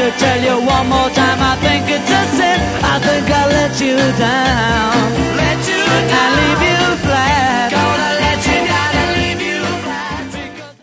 to tell you one more time, I think it's a sin. I think I let you down.